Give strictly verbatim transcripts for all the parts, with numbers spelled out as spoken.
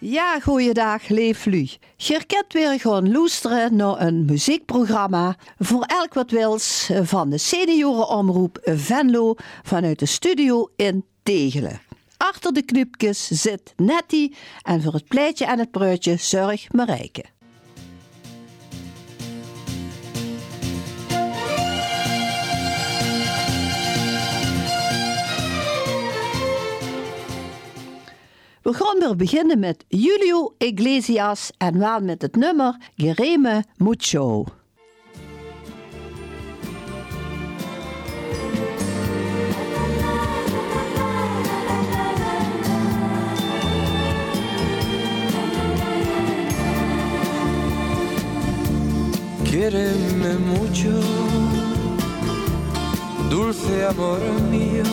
Ja, goeiedag, leeflu. Je kunt weer gaan luisteren naar een muziekprogramma voor elk wat wils van de seniorenomroep Venlo vanuit de studio in Tegelen. Achter de knupjes zit Nettie en voor het pleitje en het bruidje zorgt Marijke. We gaan weer beginnen met Julio Iglesias en wel met het nummer Quereme Mucho. Quiereme mucho, dulce amor mío,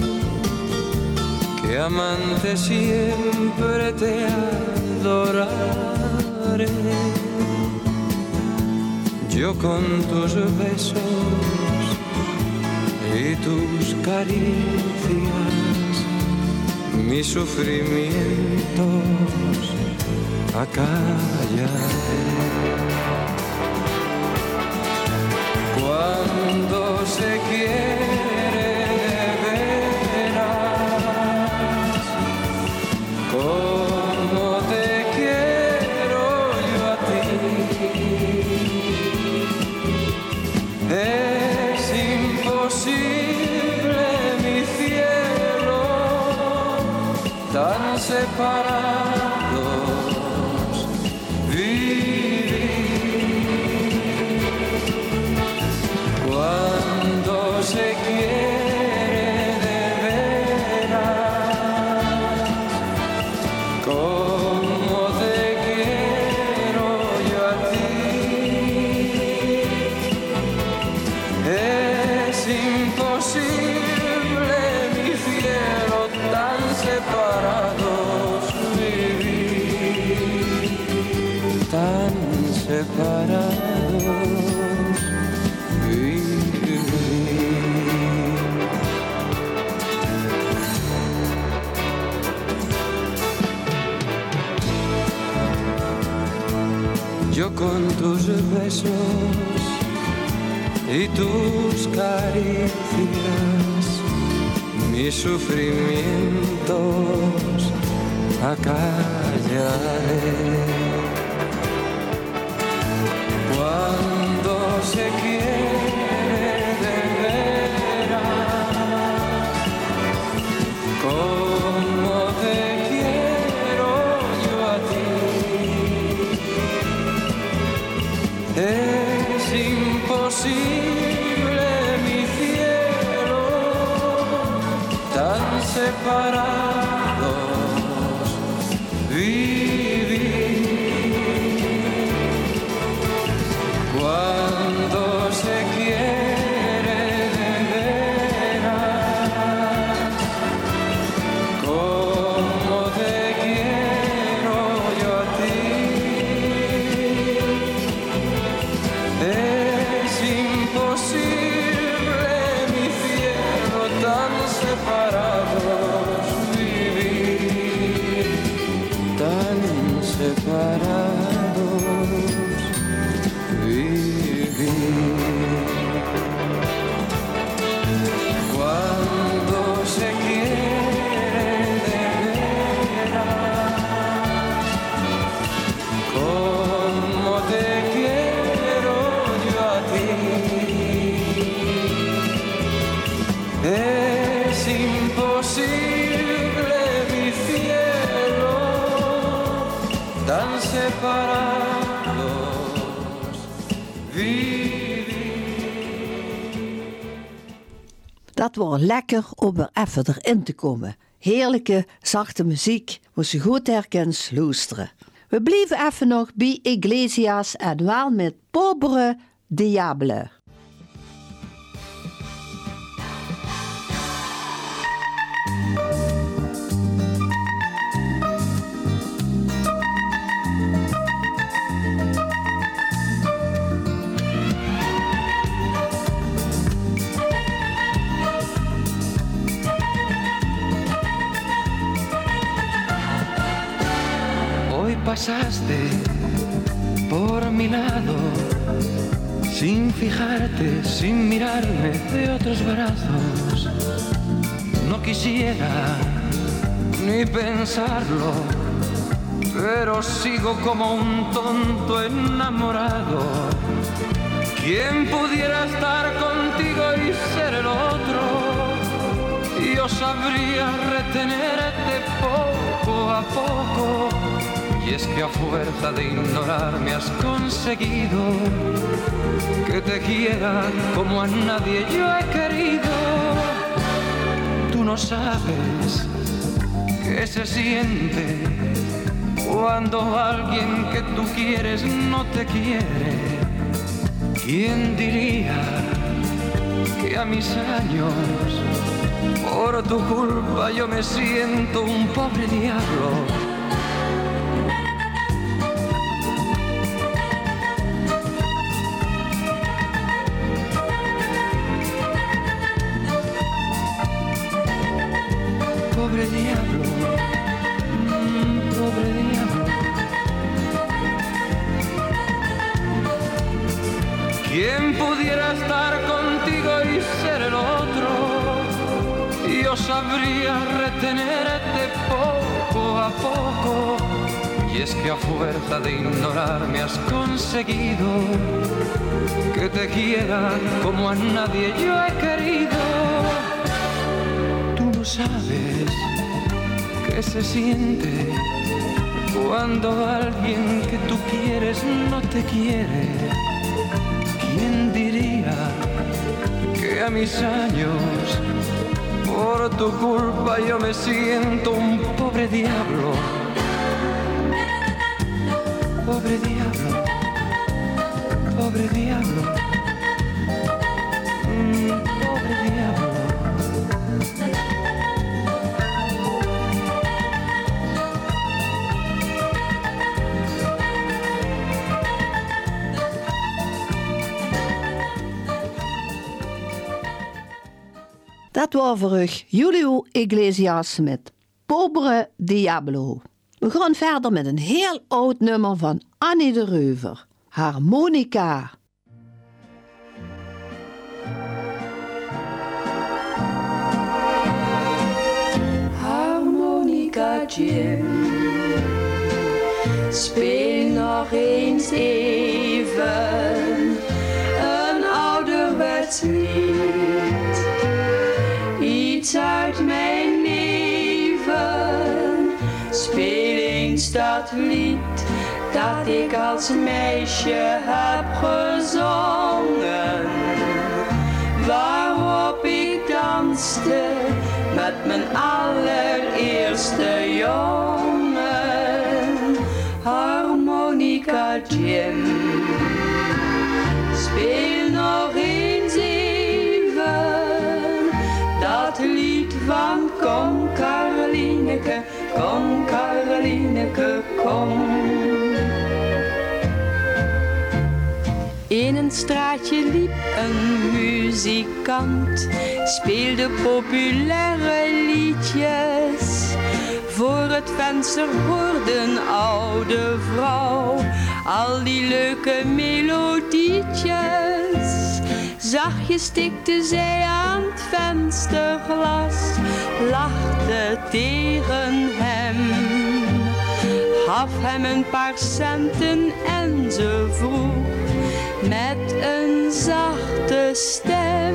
que amante siempre te adoraré. Yo con tus besos y tus caricias, mis sufrimientos acallaré. Cuando se quiere de veras, como te quiero yo a ti, es imposible mi cielo, tan separados vivir. Cuando se quiere de veras, como te quiero yo a ti, es imposible mi cielo, tan separados vivir, tan separados. Yo con tus besos y tus caricias, mis sufrimientos acallaré. Cuando se quiere de veras, como te quiero yo a ti, es imposible mi cielo, tan separados vivir. Cuando se quiere de veras, como te quiero yo a ti, es imposible mi cielo, tan separados vivir, tan separados vivir. Cuando se quiere de veras, como te quiero yo a ti, es imposible mi cielo, tan separados vivir. Dat was lekker om er even erin te komen. Heerlijke, zachte muziek, moest je goed herkens luisteren. We blijven even nog bij Iglesias en wel met Pobre Diable. pasaste por mi lado, sin fijarte, sin mirarme de otros brazos. No quisiera ni pensarlo, pero sigo como un tonto enamorado. ¿Quién pudiera estar contigo y ser el otro? Yo sabría retenerte poco a poco. Y es que a fuerza de ignorarme has conseguido que te quiera como a nadie yo he querido. Tú no sabes qué se siente cuando alguien que tú quieres no te quiere. ¿Quién diría que a mis años, por tu culpa yo me siento un pobre diablo? Pobre diablo, mm, pobre diablo. ¿Quién pudiera estar contigo y ser el otro? Yo sabría retenerte poco a poco. Y es que a fuerza de ignorarme has conseguido que te quiera como a nadie yo he querido. Tú no sabes qué se siente cuando alguien que tú quieres no te quiere. ¿Quién diría que a mis años, por tu culpa yo me siento un pobre diablo? Pobre diablo, pobre diablo, mm, pobre diablo. Dat was voor Julio Iglesias met Pobre Diablo. We gaan verder met een heel oud nummer van Annie de Reuver. Harmonica. Harmonica Jim, speel nog eens even een ouderwets lied. Iets uit mijn leven, speel eens dat lied dat ik als meisje heb gezongen, waarop ik danste met mijn allereerste jongen. Harmonica Jim, speel nog eens even dat lied van Kom Karolineke, kom Karolineke, kom. In een straatje liep een muzikant, speelde populaire liedjes. Voor het venster hoorde een oude vrouw al die leuke melodietjes. Zachtjes tikte zij aan het vensterglas, lachte tegen hem, gaf hem een paar centen en ze vroeg met een zachte stem: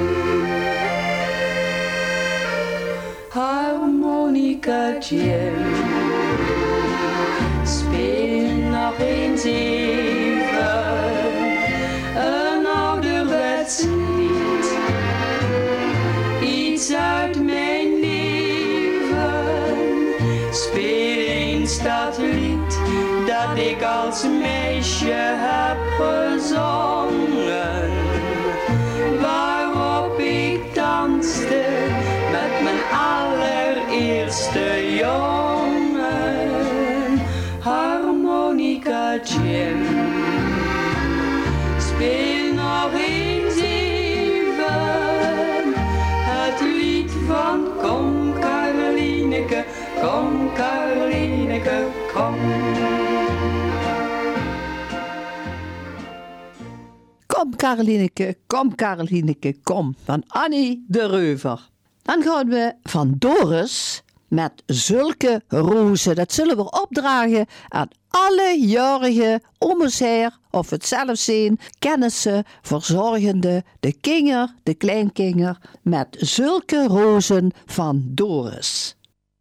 Harmonica Jim, speel nog eens even een ouderwets lied. Iets uit mijn leven, speel eens dat lied dat ik als meisje heb gezongen, waarop ik danste met mijn allereerste jongen. Harmonica Jim, speel nog eens even het lied van Kom Karolineke, kom Karolineke, kom. Kom Carolineke, kom Carolineke, kom. Van Annie de Reuver. Dan gaan we van Doris met Zulke rozen. Dat zullen we opdragen aan alle jarige omes her, of het zelf zijn, kennissen, verzorgenden, de kinger, de kleinkinger, met Zulke rozen van Doris.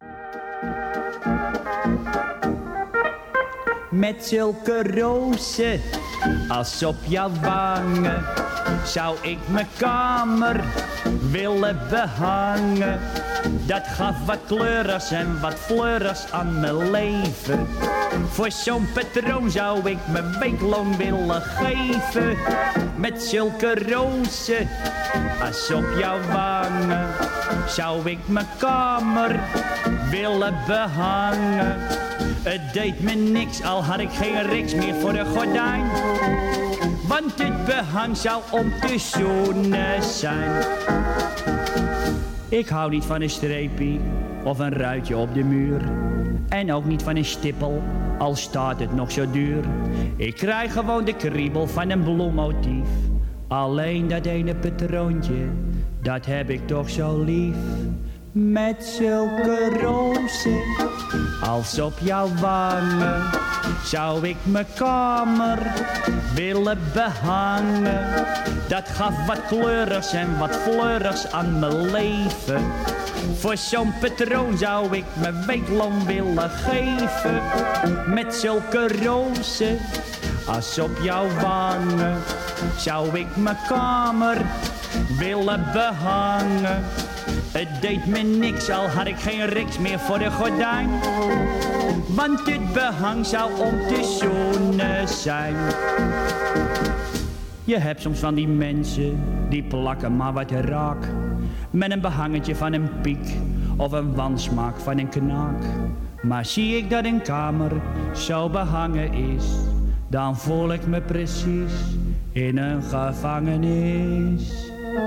Met zulke rozen als op jouw wangen zou ik mijn kamer willen behangen. Dat gaf wat kleurigs en wat fleurigs aan mijn leven. Voor zo'n patroon zou ik mijn weekloon willen geven. Met zulke rozen als op jouw wangen zou ik mijn kamer willen behangen. Het deed me niks, al had ik geen riks meer voor de gordijn. Want dit behang zou om te zoenen zijn. Ik hou niet van een streepje of een ruitje op de muur. En ook niet van een stippel, al staat het nog zo duur. Ik krijg gewoon de kriebel van een bloemmotief. Alleen dat ene patroontje, dat heb ik toch zo lief. Met zulke rozen als op jouw wangen zou ik mijn kamer willen behangen. Dat gaf wat kleurigs en wat fleurigs aan mijn leven. Voor zo'n patroon zou ik mijn weekloon willen geven. Met zulke rozen als op jouw wangen zou ik mijn kamer willen behangen. Het deed me niks, al had ik geen riks meer voor de gordijn. Want dit behang zou om te zoenen zijn. Je hebt soms van die mensen, die plakken maar wat raak. Met een behangetje van een piek, of een wansmaak van een knaak. Maar zie ik dat een kamer zo behangen is, dan voel ik me precies in een gevangenis.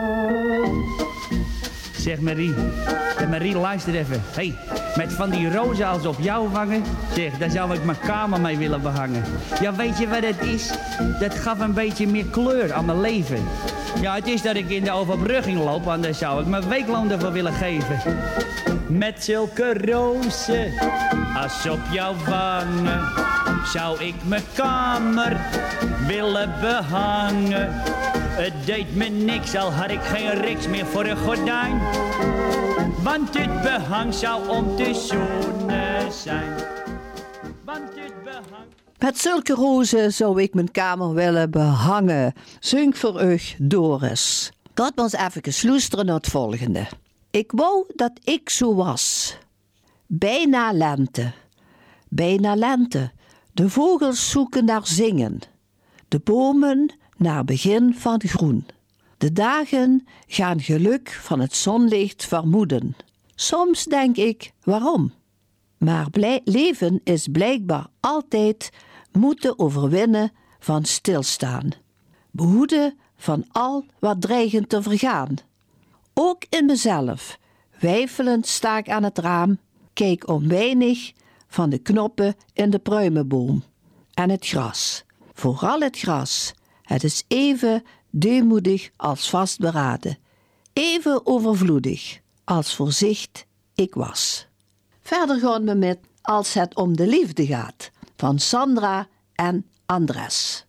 Zeg Marie, zeg Marie, luister even. Hey, met van die rozen als op jouw wangen, zeg, daar zou ik mijn kamer mee willen behangen. Ja, weet je wat het is? Dat gaf een beetje meer kleur aan mijn leven. Ja, het is dat ik in de overbrugging loop, want daar zou ik mijn weekloon ervoor willen geven. Met zulke rozen als op jouw wangen zou ik mijn kamer willen behangen. Het deed me niks, al had ik geen riks meer voor een gordijn. Want dit behang zou om te zoenen zijn. Want dit behang... Met zulke rozen zou ik mijn kamer willen behangen. Zing voor u, Doris. Dat was even luisteren naar het volgende. Ik wou dat ik zo was. Bijna lente. Bijna lente. De vogels zoeken naar zingen. De bomen naar begin van groen. De dagen gaan geluk van het zonlicht vermoeden. Soms denk ik, waarom? Maar blij- leven is blijkbaar altijd moeten overwinnen van stilstaan. Behoeden van al wat dreigend te vergaan. Ook in mezelf, weifelend sta ik aan het raam, kijk om weinig van de knoppen in de pruimenboom. En het gras, vooral het gras, het is even deemoedig als vastberaden, even overvloedig als voorzicht ik was. Verder gaan we met Als het om de liefde gaat, van Sandra en Andres.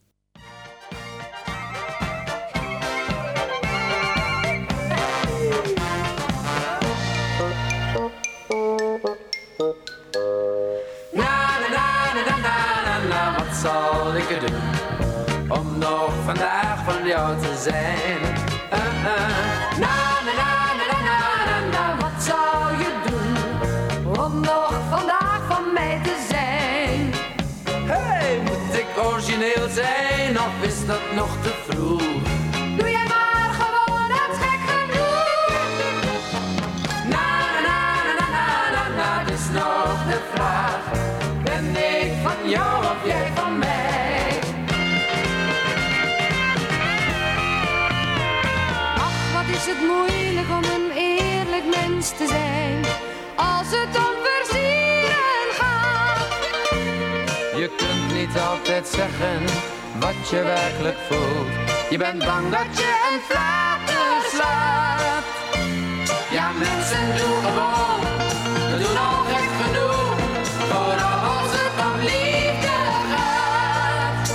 Wat zal ik er doen om nog vandaag van jou te zijn? Uh, uh. Na, na, na, na, na, na, na. Wat zou je doen om nog vandaag van mij te zijn? Hey, moet ik origineel zijn of is dat nog te vroeg? Doe jij maar gewoon het gek genoeg. Na, na, na, na, na, na, na, dat is nog de vraag. Ben ik van jou of jij van mij? Ach, wat is het moeilijk om een eerlijk mens te zijn, als het om versieren gaat. Je kunt niet altijd zeggen wat je werkelijk voelt. Je bent bang dat je een flater slaat. Ja, mensen, doe gewoon, we doen al gek genoeg. Vooral als het om liefde gaat.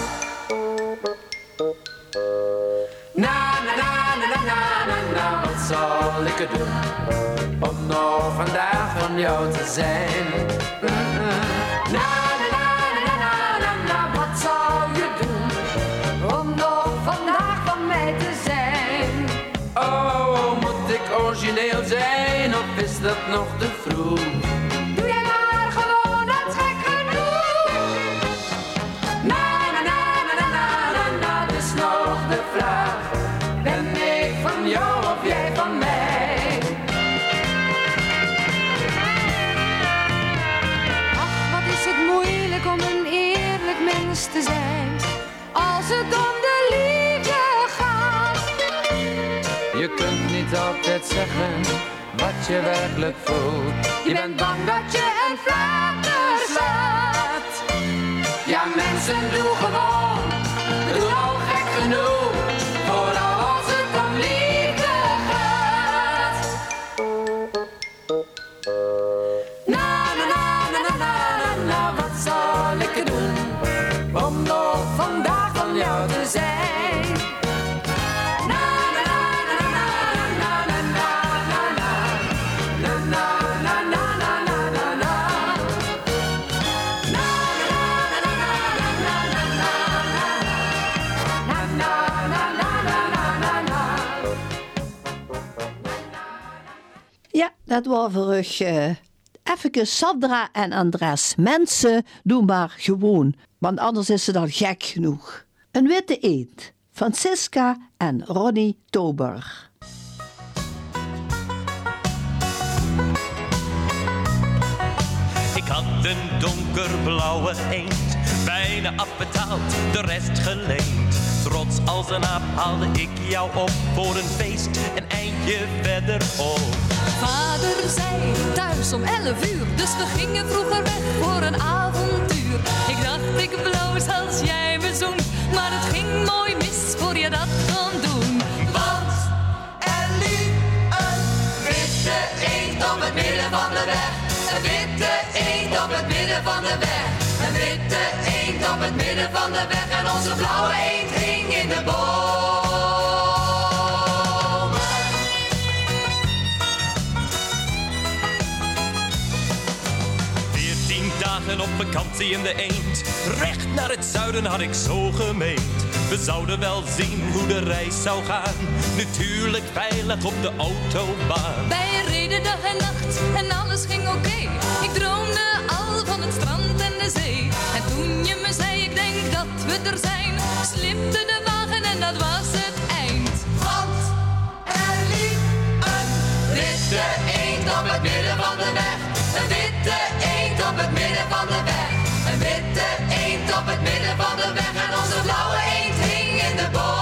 Na, na, na, na, na, na, na, na, wat zal ik er doen om nog vandaag van jou te zijn? Mm-hmm. Na, na, na, na, na, na, na, wat zal je doen om nog vandaag van mij te zijn? Oh, moet ik origineel zijn of is dat nog te vroeg? Doe jij maar gewoon, dat is gek genoeg. Na, na, na, na, na, na, na, na, dus nog de vraag. Ben ik van jou of jij van mij? Ach, wat is het moeilijk om een eerlijk mens te zijn, als het om de liefde gaat. Je kunt niet altijd zeggen wat je werkelijk voelt. Je bent bang dat je een flater slaat. Ja, mensen, doe gewoon, we doen al gek genoeg. Vooral als het om liefde gaat. Na, na, na, na, na, na, na, na, wat zal ik er doen om nog vandaag van jou te zijn? Na, na, na, na, na, na, na, na, na, na, na, na, na, na, na, na, na, na. Na, na, na, na, na, na, na, na, na, na, na, na. Ja, dat was voor u uh, even Sandra en Andres. Mensen, doe maar gewoon, want anders is ze dan gek genoeg. Een witte eend, Francisca en Ronnie Tober. Ik had een donkerblauwe eend, bijna afbetaald, de rest geleend. Trots als een aap haalde ik jou op voor een feest een eindje verderop. Vader zei thuis om elf uur, dus we gingen vroeger weg voor een avontuur. Ik dacht ik bloos als jij me zoent, maar het ging mooi mis voor je dat kon doen. Want er liep een witte eend op het midden van de weg. Een witte eend op het midden van de weg. Een witte eend op het midden van de weg. En onze blauwe eend hing in de bomen. Veertien dagen op vakantie in de eend, recht naar het zuiden had ik zo gemeend. We zouden wel zien hoe de reis zou gaan, natuurlijk veilig op de autobaan. Wij reden dag en nacht en alles ging oké. Okay. Ik droomde al van het strand en de zee. En toen je me zei, ik denk dat we er zijn, slipte de wagen en dat was het eind. Want er liep een witte eend op het midden van de weg. Een witte eend op het midden van de weg. Een witte eend op het midden van de weg. En onze blauwe eend hing in de boom.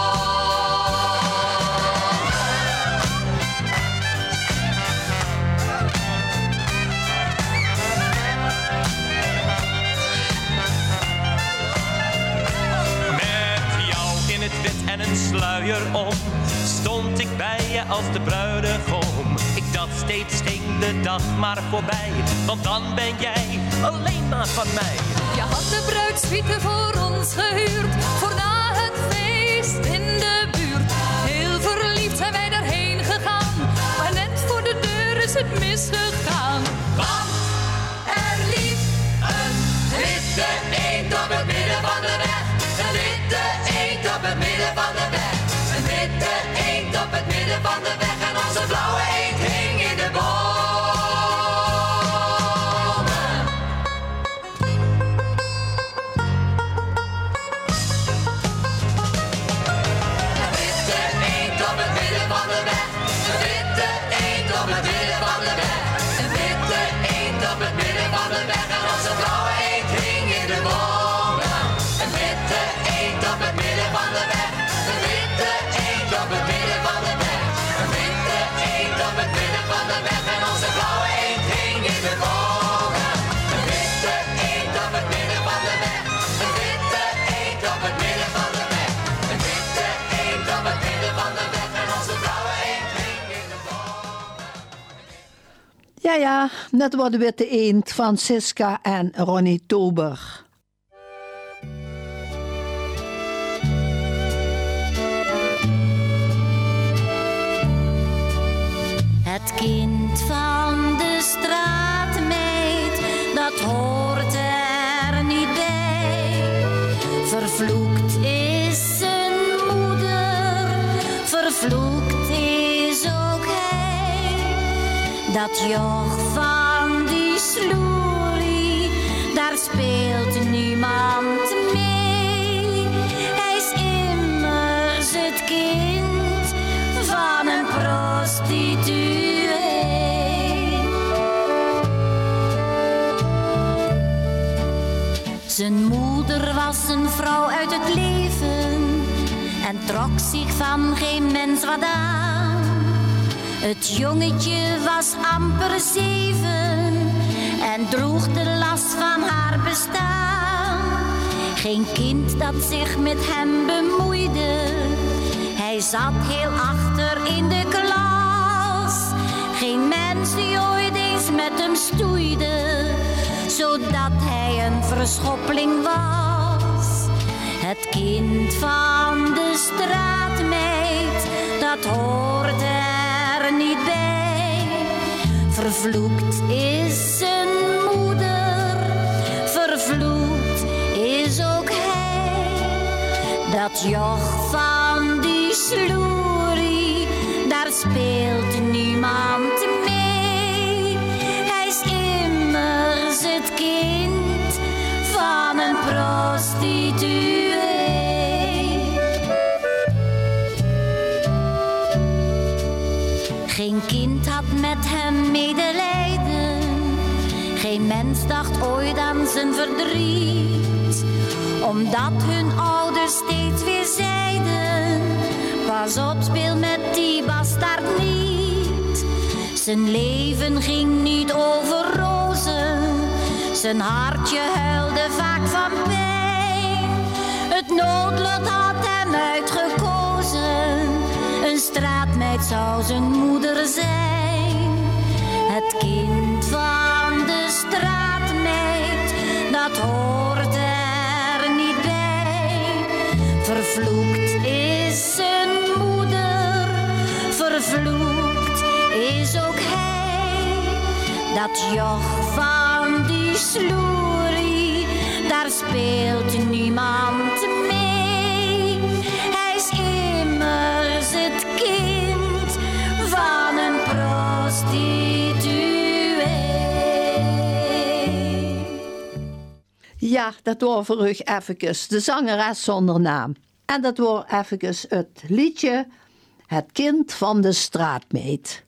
En een sluier om, stond ik bij je als de bruidegom. Ik dacht steeds ging de dag maar voorbij, want dan ben jij alleen maar van mij. Je had de bruidssuite voor ons gehuurd, voor na het feest in de buurt. Heel verliefd zijn wij daarheen gegaan, maar net voor de deur is het misgegaan. Want er liep een witte eend op het midden van de weg. Een witte eend op het midden van de weg. Een witte eend op het midden van de weg. En onze blauwe eend hing in de bomen. Ja, ja, dat wordt de witte eend van Siska en Ronnie Tober. Het kind van de straatmeid, dat hoort er niet bij. Vervloekt is zijn moeder, vervloekt is ook hij. Dat joch van die sloerie, daar speelt niemand mee. Hij is immers het kind van een prostituee. Zijn moeder was een vrouw uit het leven en trok zich van geen mens wat aan. Het jongetje was amper zeven en droeg de last van haar bestaan. Geen kind dat zich met hem bemoeide, hij zat heel achter in de klas. Geen mens die ooit eens met hem stoeide, zodat hij een verschoppeling was. Het kind van de straatmeid, dat hoort er niet bij. Vervloekt is zijn moeder, vervloekt is ook hij. Dat joch van die sloerie, daar speelt niemand mee. Hij is immers het kind van een prostituee. Geen kind had met hem medelijden, geen mens dacht ooit aan zijn verdriet, omdat hun ouders steeds weer zeiden: pas op, speel met die bastaard niet. Zijn leven ging niet over rozen, zijn hartje huilde vaak van pijn. Het noodlot had hem uitgekozen, een straatmeid zou zijn moeder zijn. Het kind van de straatmeid, dat hoort er niet bij. Vervloekt is zijn moeder, vervloekt is ook hij. Dat joch van die sloerie, daar speelt niemand mee. Hij is immers het kind van een prostituee. Ja, dat was voor u even de zangeres zonder naam. En dat was even het liedje Het kind van de straatmeid.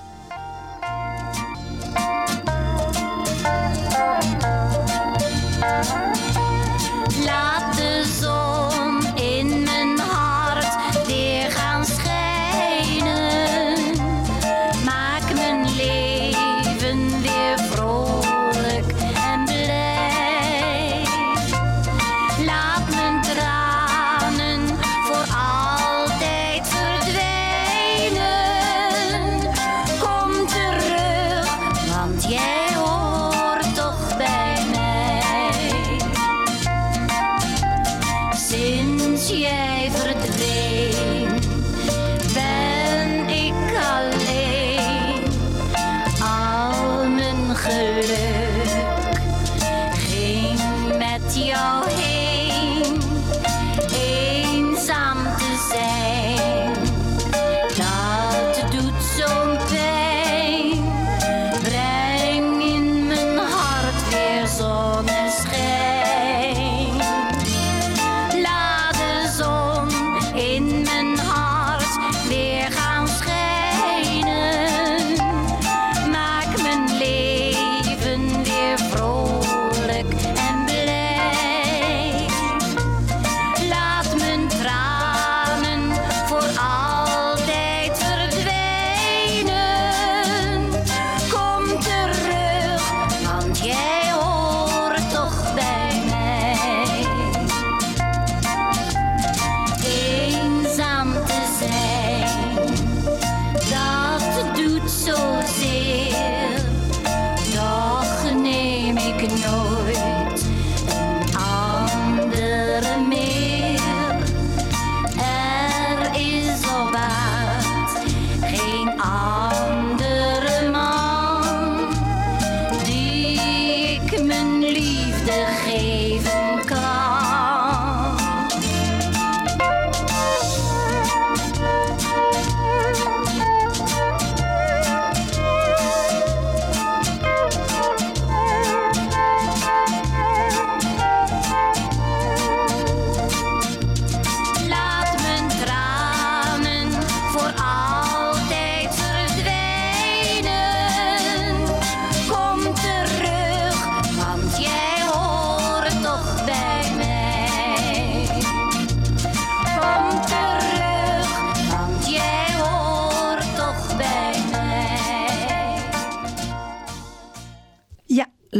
Laat de zon in mijn hart weer gaan schijnen. Maak mijn leven weer vrolijk en blij. Laat mijn tranen voor altijd verdwijnen.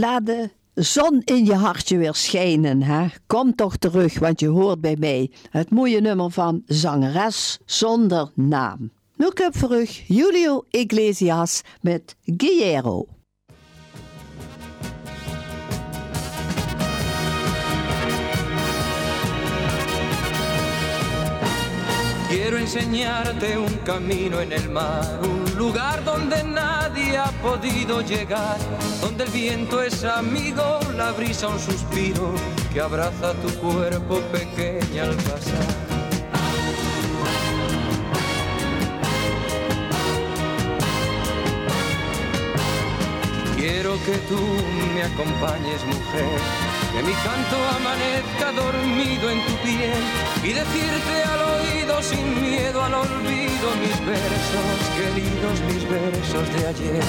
laat de zon in je hartje weer schijnen. Hè? Kom toch terug, want je hoort bij mij. Het mooie nummer van zangeres zonder naam. Nu komt voor u Julio Iglesias met Guerrero. Quiero enseñarte un camino en el mar, un lugar donde nadie ha podido llegar, donde el viento es amigo, la brisa un suspiro que abraza tu cuerpo pequeña al pasar. Quiero que tú me acompañes, mujer, que mi canto amanezca dormido en tu piel y decirte al oído sin miedo al olvido mis versos, queridos, mis versos de ayer.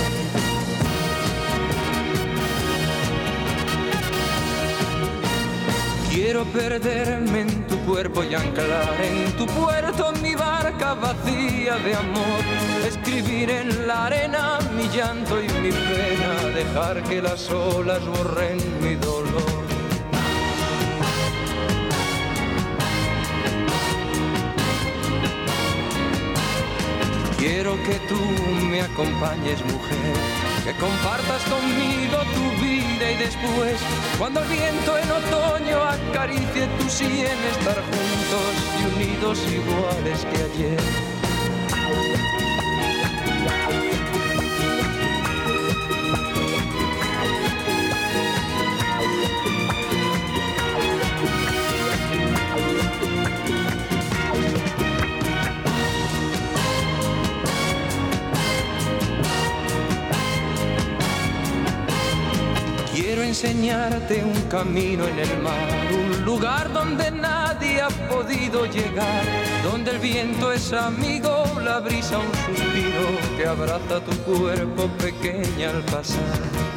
Quiero perderme en tu cuerpo y anclar en tu puerto mi barca vacía de amor, escribir en la arena mi llanto y mi pena, dejar que las olas borren mi dolor. Quiero que tú me acompañes, mujer, que compartas conmigo tu vida y después, cuando el viento en otoño acaricie tu sien, estar juntos y unidos iguales que ayer. Quiero enseñarte un camino en el mar, un lugar donde nadie ha podido llegar, donde el viento es amigo, la brisa un suspiro que abraza tu cuerpo pequeña al pasar.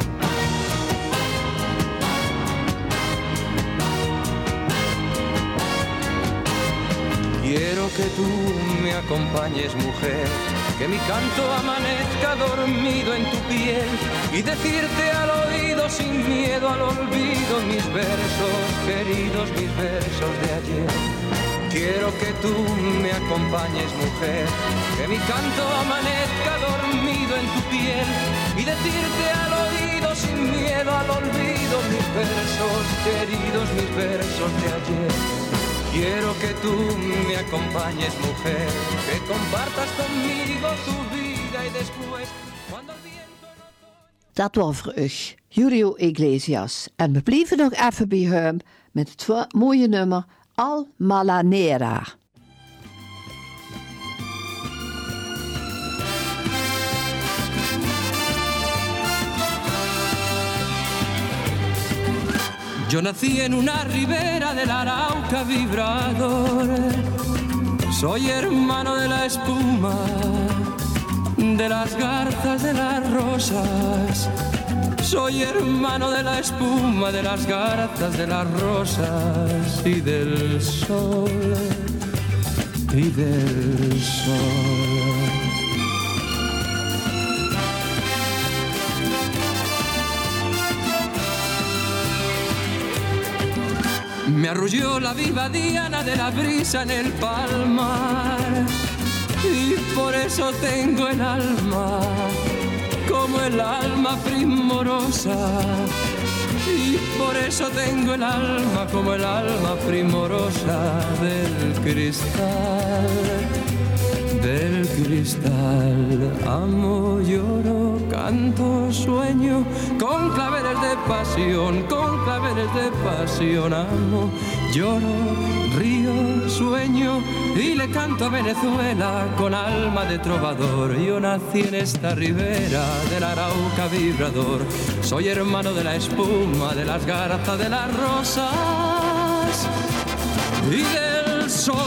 Quiero que tú me acompañes, mujer, que mi canto amanezca dormido en tu piel y decirte al oído sin miedo al olvido mis versos, queridos, mis versos de ayer. Quiero que tú me acompañes, mujer, que mi canto amanezca dormido en tu piel y decirte al oído sin miedo al olvido mis versos, queridos, mis versos de ayer. Quiero que tú me acompañes, mujer, que compartas conmigo tu vida y después, cuando el viento no... Dat was voor u, Julio Iglesias. En we blijven nog even bij hem met het mooie nummer Al Malanera. Yo nací en una ribera del Arauca vibrador, soy hermano de la espuma, de las garzas, de las rosas, soy hermano de la espuma, de las garzas, de las rosas y del sol, y del sol. Me arrulló la viva diana de la brisa en el palmar y por eso tengo el alma como el alma primorosa y por eso tengo el alma como el alma primorosa del cristal, del cristal. Amo, lloro, canto, sueño con claveles de pasión, con claveles de pasión. Amo, lloro, río, sueño y le canto a Venezuela con alma de trovador. Yo nací en esta ribera del Arauca vibrador, soy hermano de la espuma, de las garzas, de las rosas y del sol.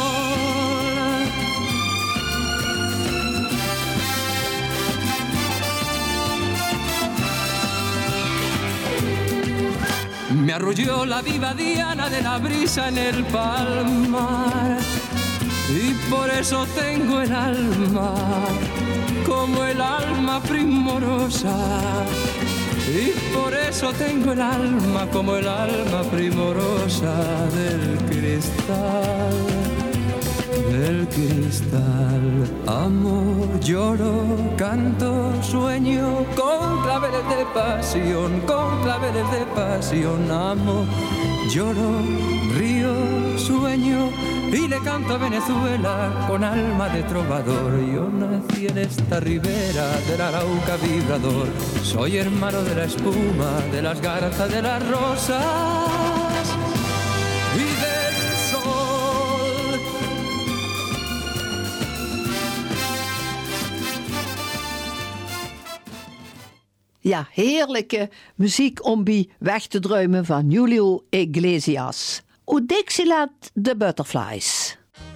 Me arrulló la viva diana de la brisa en el palmar y por eso tengo el alma como el alma primorosa y por eso tengo el alma como el alma primorosa del cristal, del cristal. Amo, lloro, canto, sueño con claveles de pasión, con claveles de pasión. Amo, lloro, río, sueño y le canto a Venezuela con alma de trovador. Yo nací en esta ribera del Arauca vibrador. Soy hermano de la espuma, de las garzas, de las rosas y del sol. Ja, heerlijke muziek om bij weg te druimen van Julio Iglesias. O Dixieland, de Butterflies.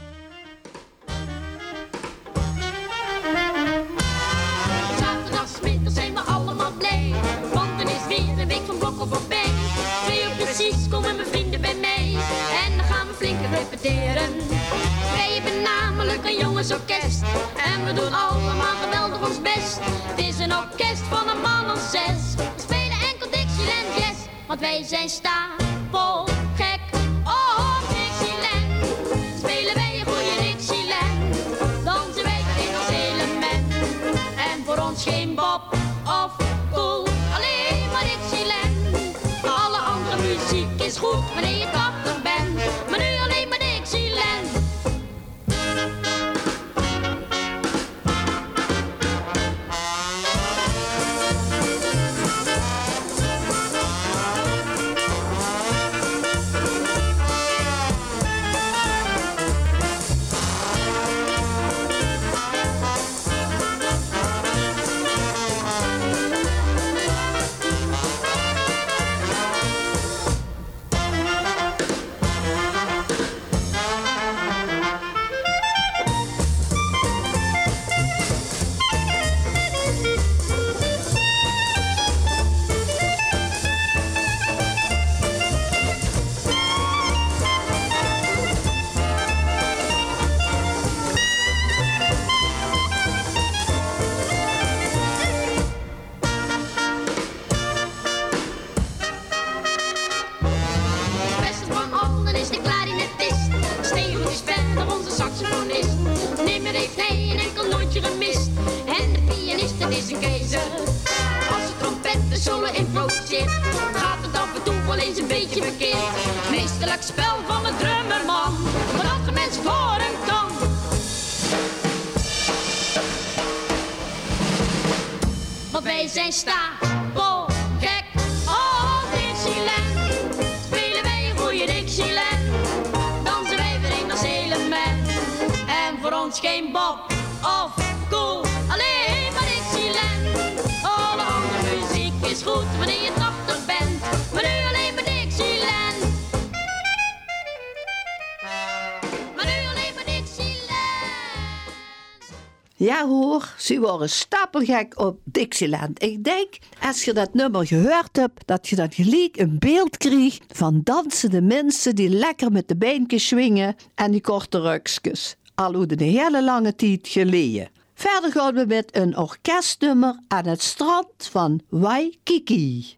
Zaterdagmiddag zijn we allemaal blij, want er is weer een week van blokken voorbij. Twee uur precies komen mijn vrienden bij mij en dan gaan we flink repeteren. Wij hebben namelijk een jongensorkest en we doen allemaal geweldig ons best. Het is een orkest van een man of zes. We spelen enkel Dixieland Jazz, want wij zijn stapelgek. Oh, Dixieland, spelen wij een goede Dixieland, dansen wij in ons element. En voor ons geen Bob of Cool, alleen maar Dixieland. Alle andere muziek is goed wanneer je tachtig bent, maar nu alleen maar Dixieland. Wij zijn stapelgek, oh Dixieland, spelen wij een goede Dixieland, dansen wij weer in ons element. En voor ons geen Bob of Cool, alleen maar Dixieland. Alle andere muziek is goed wanneer je tachtig bent, maar nu alleen maar Dixieland. Maar nu alleen maar Dixieland. Ja hoor, ze waren stapelgek op Dixieland. Ik denk, als je dat nummer gehoord hebt, dat je dan gelijk een beeld kreeg van dansende mensen die lekker met de beentjes swingen en die korte rukjes. Al hoe de hele lange tijd geleden. Verder gaan we met een orkestnummer aan het strand van Waikiki.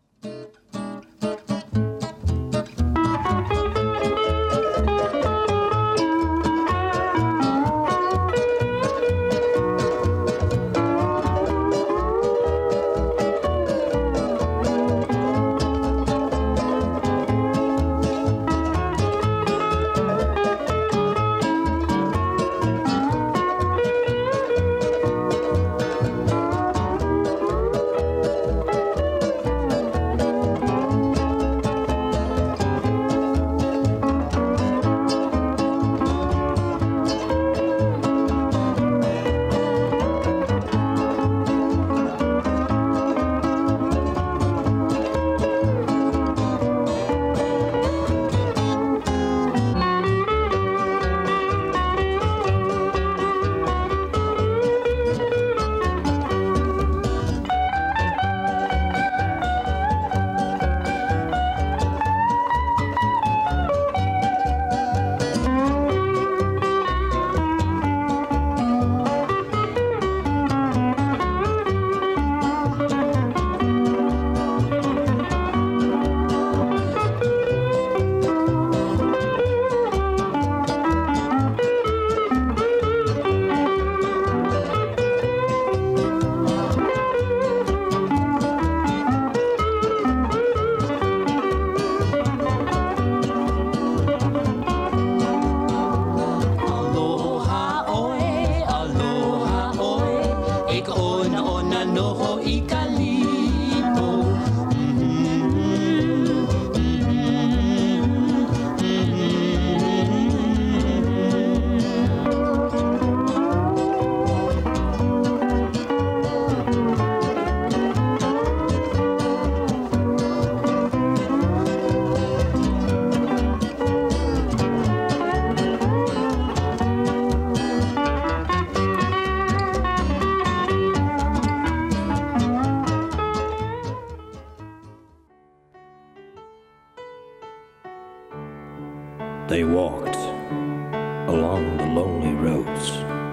They walked along the lonely roads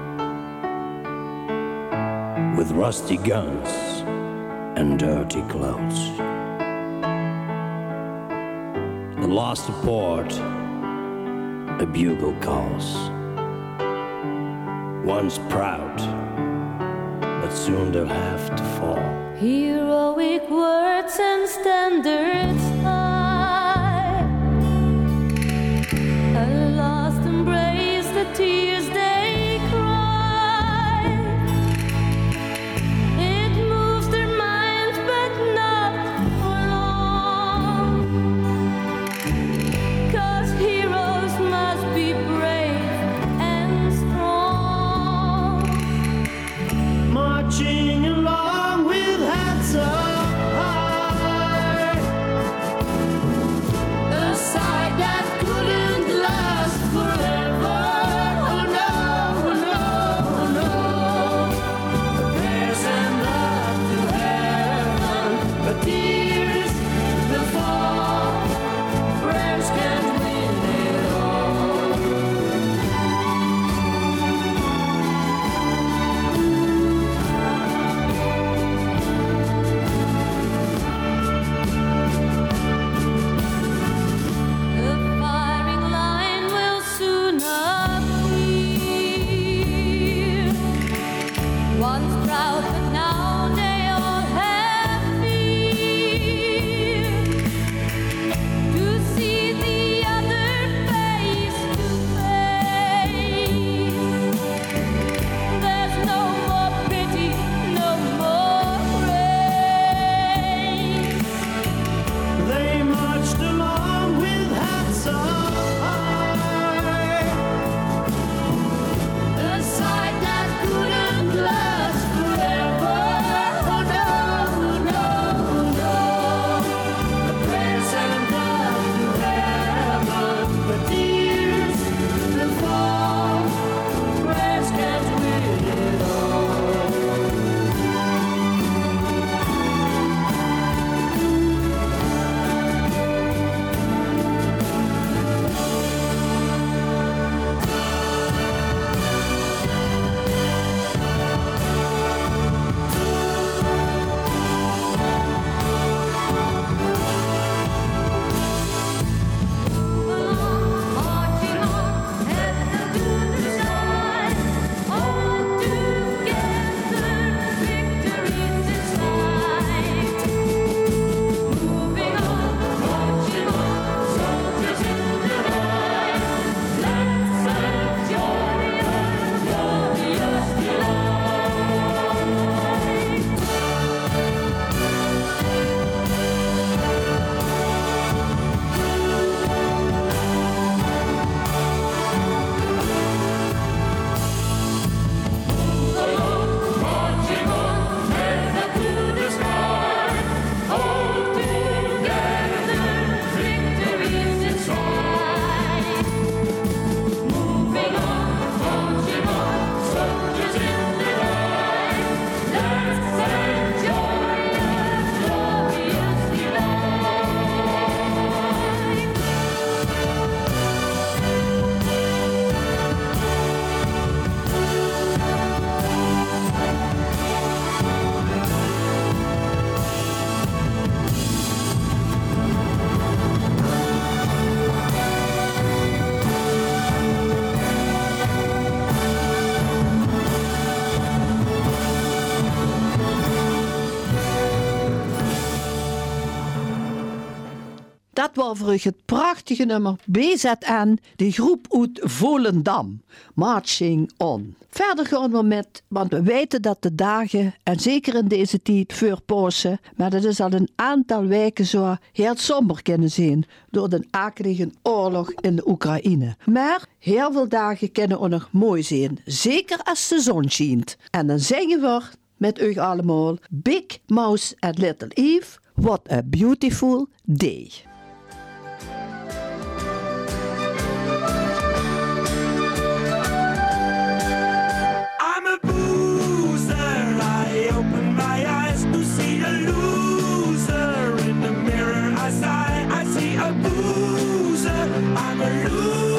with rusty guns and dirty clothes. They lost a port, a bugle calls. Once proud, but soon they'll have to fall. Heroic words and standards high, a lost embrace, the tears they cry. It moves their minds, but not for long, 'cause heroes must be brave and strong. Marching along with hats up high, A sight that couldn't last forever. Oh no, oh no, oh no. Prayers and love to heaven, but tears will fall. Prayers can't win it all. The firing line will soon appear. Once proud, but now they all have fear. To see the other face to face. There's no more pity, no more praise. they marched along with hats up high. A sight that couldn't last forever. Oh no, oh no, oh no. The prayers and love to heaven, but tears will fall. Prayers can't win it all. Marching on, headed to the sky. All together, victory's in sight. Moving on, marching on, soldiers in the line. Let's enjoy our glorious delight. Marching on, headed to the sky. All together, victory's in sight. Moving on, marching on, soldiers in the line. Let's enjoy our glorious delight. Dat was voor het prachtige nummer B Z N, de groep uit Volendam. Marching On. Verder gaan we met, want we weten dat de dagen, en zeker in deze tijd, voor Pasen, maar dat is al een aantal weken zo heel somber kunnen zijn door de akelige oorlog in de Oekraïne. Maar heel veel dagen kunnen ook nog mooi zijn, zeker als de zon schijnt. En dan zingen we met u allemaal Big Mouse and Little Eve, What a Beautiful Day. I'm a boozer. I open my eyes to see a loser. In the mirror I sigh, I see a boozer. I'm a loser.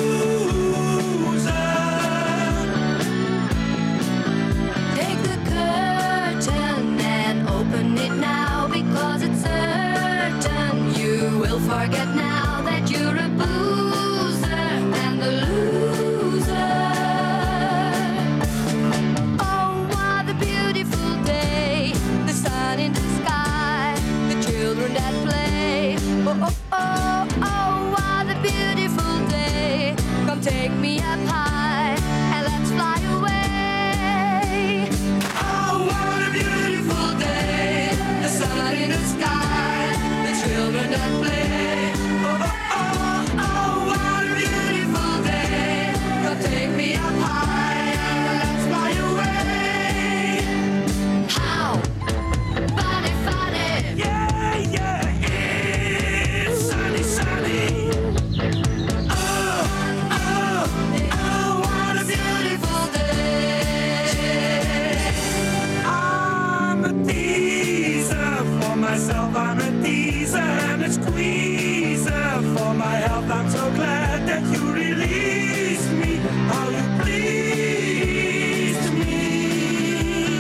take me up high and let's fly away. Oh, what a beautiful day, the sun in the sky, the children that play. Oh, oh, oh, oh, what a beautiful day, come take me up high and let's fly away. How? Funny, funny. Yeah, yeah, it's sunny, sunny. Oh, oh, oh, what a beautiful day. I'm a teaser for myself, I'm a teaser and a squeezer for my health. I'm so glad that you released me. How you pleased me.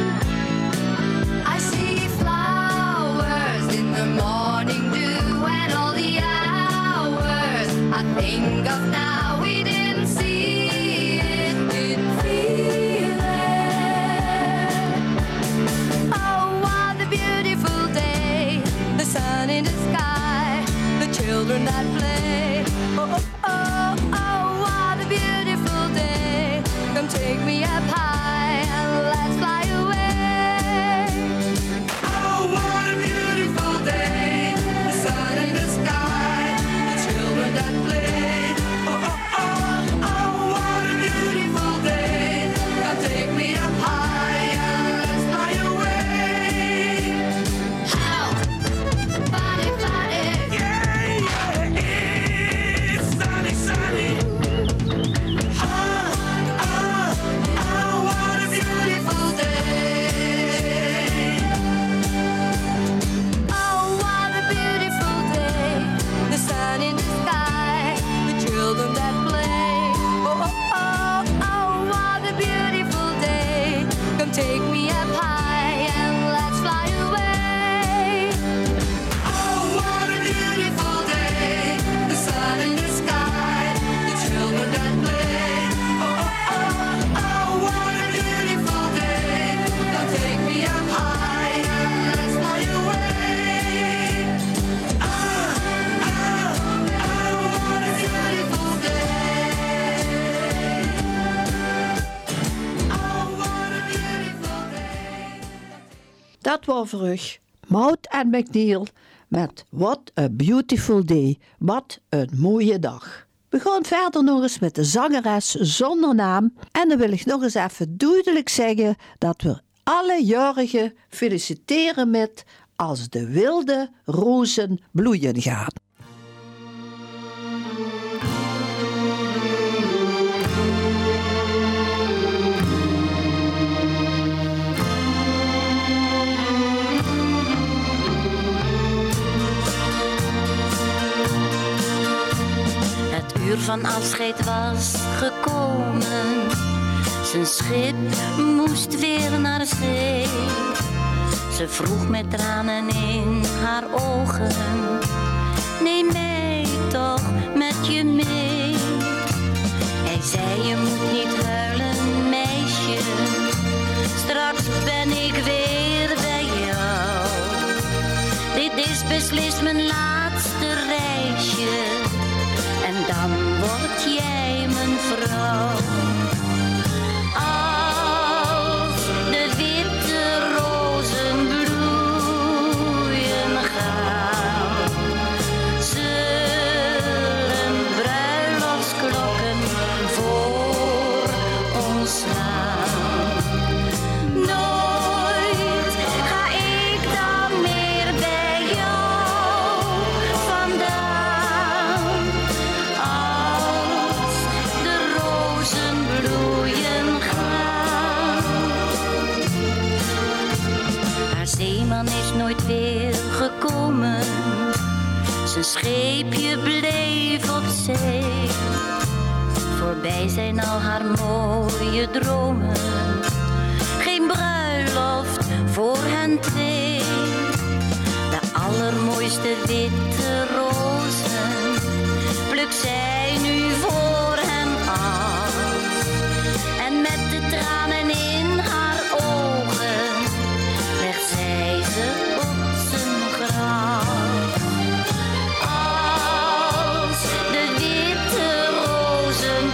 I see flowers in the morning dew and all the hours I think of now we didn't see it, didn't feel it. Oh, what a beautiful day, the sun in the sky, the children that play. Oh, oh, oh, oh, what a beautiful day, come take me up high and let's fly away. Oh, what a beautiful day, the sun in the sky, the children that play. Oh, oh, oh, oh, what a beautiful day, now take me up high and let's fly away. How? Funny, funny. Yeah, yeah, it's sunny, sunny. Oh, oh, oh, what a beautiful day. Oh, what a beautiful day, the sun in the sky, the children that play. Oh, oh, oh, oh, what a beautiful day, come take me up high and let's fly away. Oh, what a beautiful day, the sun in the sky, the children that play. Oh, oh, oh, oh, what a beautiful day, now take me up high and let's fly away. Oh, oh, oh, what a beautiful day. Oh, what a beautiful day. Dat was terug. Maud en McNeil met What a Beautiful Day. Wat een mooie dag. We gaan verder nog eens met de zangeres zonder naam. En dan wil ik nog eens even duidelijk zeggen dat we alle jarigen feliciteren met Als de wilde rozen bloeien gaan. Het uur van afscheid was gekomen. Zijn schip moest weer naar zee. Ze vroeg met tranen in haar ogen: neem mij toch met je mee. Hij zei: je moet niet huilen, meisje. Straks ben ik weer bij jou. Dit is beslist mijn laatste reisje. En dan word jij mijn vrouw. Als de witte rozen bloeien gaan, zullen bruiloftsklokken voor ons slaan. Nooit ga ik dan meer bij jou vandaan. Als de rozen bloeien gaan. Haar zeeman is nooit weer gekomen. Zijn scheepje bleef op zee. Voorbij zijn al haar mooie dromen. Geen bruiloft voor hen twee. De allermooiste witte rozen plukt zij nu voor hem af. En met de tranen in haar ogen legt zij ze op zijn graf. Als de witte rozen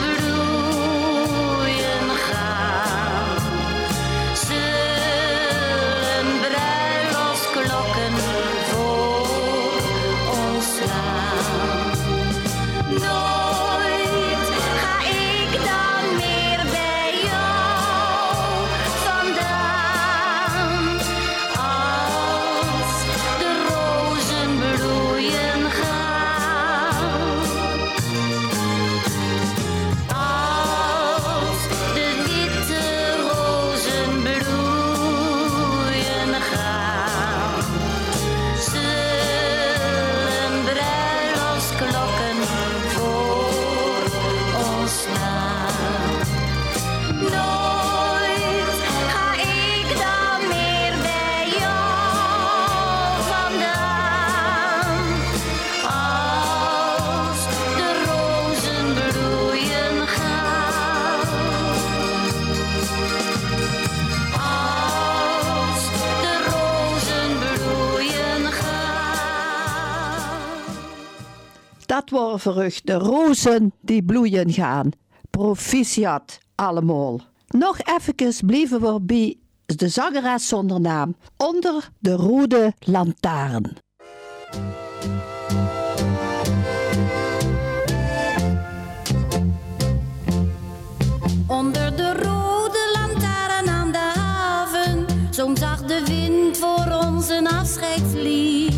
Dat worden verrucht de rozen die bloeien gaan. Proficiat allemaal. Nog even blijven we bij de zangeres zonder naam. Onder de rode lantaarn. Onder de rode lantaarn aan de haven zong zacht de wind voor ons een afscheidslied.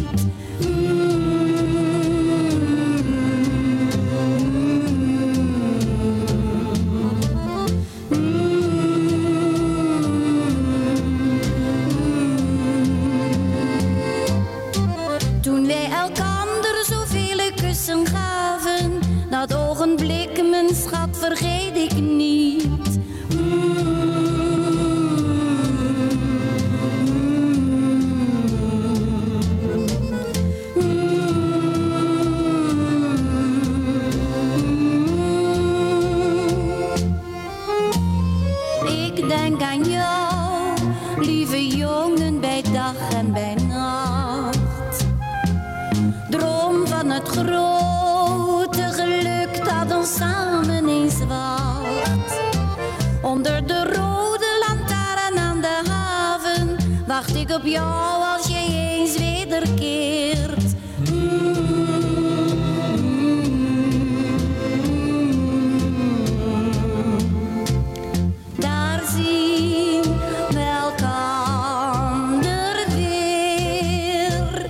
Toen wij elkander zoveel kussen gaven, dat ogenblik, mijn schat, vergeet ik niet. Ik denk aan jou, lieve jongen, bij dag en bij nacht. Droom van het grote geluk dat ons samen eens wacht. Onder de rode lantaarn aan de haven wacht ik op jou als jij eens wederkeert. Daar zien we elkander weer.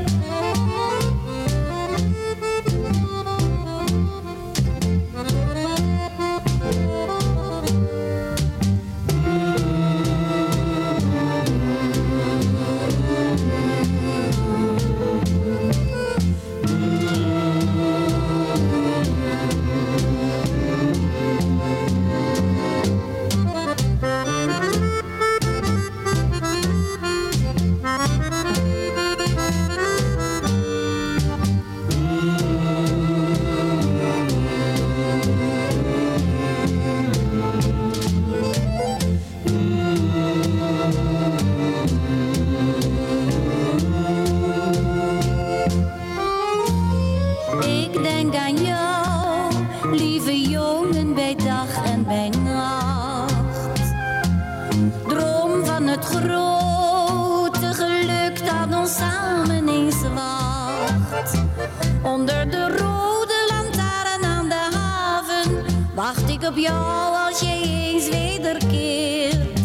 Ik denk aan jou, lieve jongen, bij dag en bij nacht. Droom van het grote geluk dat ons samen eens wacht. Onder de rode lantaarn aan de haven wacht ik op jou als jij eens wederkeert.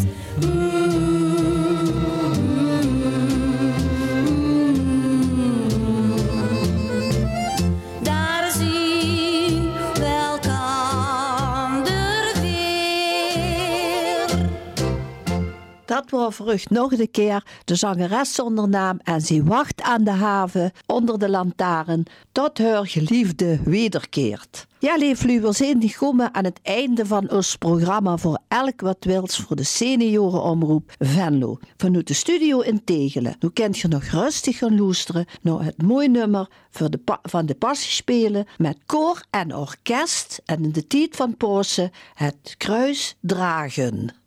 Daar zien we elkander weer. Dat was verrucht nog een keer de zangeres zonder naam en ze wacht aan de haven onder de lantaarn tot haar geliefde wederkeert. Ja, lieve, we zijn gekomen aan het einde van ons programma voor Elk wat wils voor de seniorenomroep Venlo. Vanuit de studio in Tegelen. Nu kunt je nog rustig gaan luisteren naar het mooie nummer voor de pa- van de Passiespelen met koor en orkest en in de tijd van Pasen het kruis dragen.